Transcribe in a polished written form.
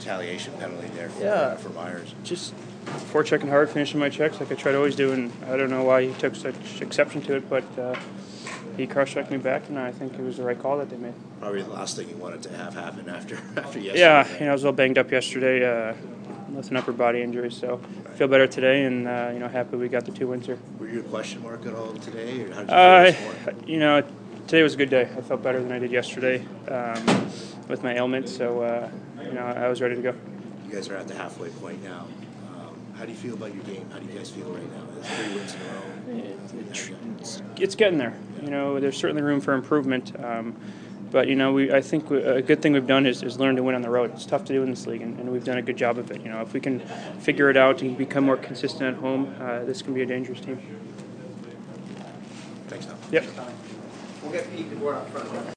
retaliation penalty there for Myers. Just forechecking hard, finishing my checks like I try to always do, and I don't know why he took such exception to it, but he cross-checked me back, and I think it was the right call that they made. Probably the last thing you wanted to have happen after yesterday. Yeah, I was a little banged up yesterday with an upper body injury, so I feel better today, and happy we got the 2 wins here. Were you a question mark at all today, or how did you feel this morning? Today was a good day. I felt better than I did yesterday with my ailment, so I was ready to go. You guys are at the halfway point now. How do you feel about your game? How do you guys feel right now? It's 3 wins in a row. It's getting there. There's certainly room for improvement. But I think a good thing we've done is learn to win on the road. It's tough to do in this league, and we've done a good job of it. If we can figure it out and become more consistent at home, this can be a dangerous team. Thanks, Tom. Yep. We'll get Pete DeBoer up front.